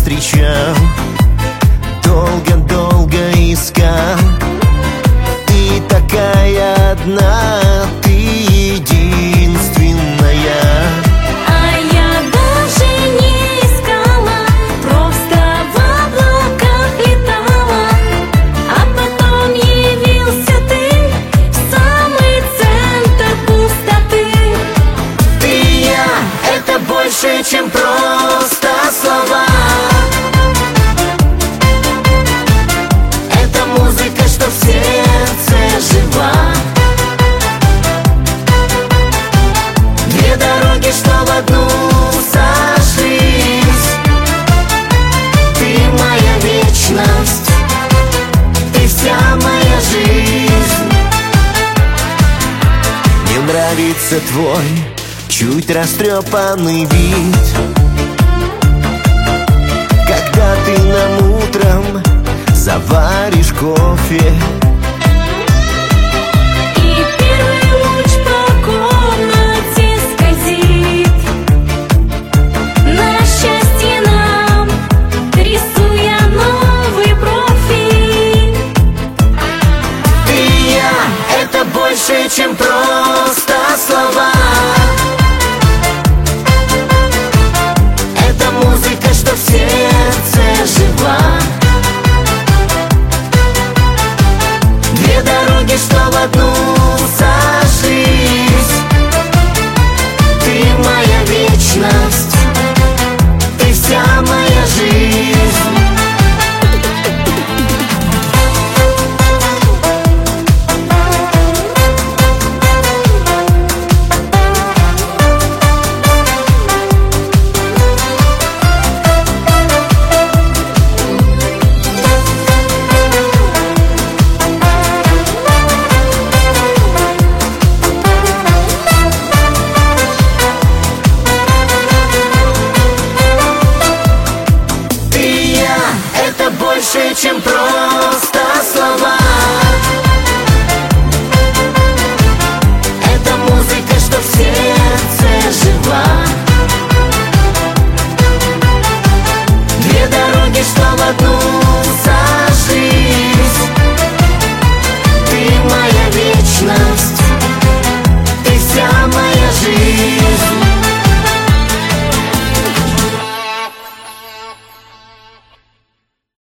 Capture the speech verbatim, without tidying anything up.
встречал, долго-долго искал. Ты такая одна, ты единственная. А я даже не искала, просто в облаках летала. А потом явился ты в самый центр пустоты. Ты и я — это больше, чем просто слова. Это музыка, что в сердце жива. Две дороги, что в одну сошлись. Ты моя вечность, ты вся моя жизнь. Мне нравится твой чуть растрепанный вид, когда ты нам утром заваришь кофе. И первый луч по комнате скользит, на счастье нам рисуя новый профиль. Ты и я — это больше, чем просто слова. Это музыка, что в сердце жива. Две дороги, что в одну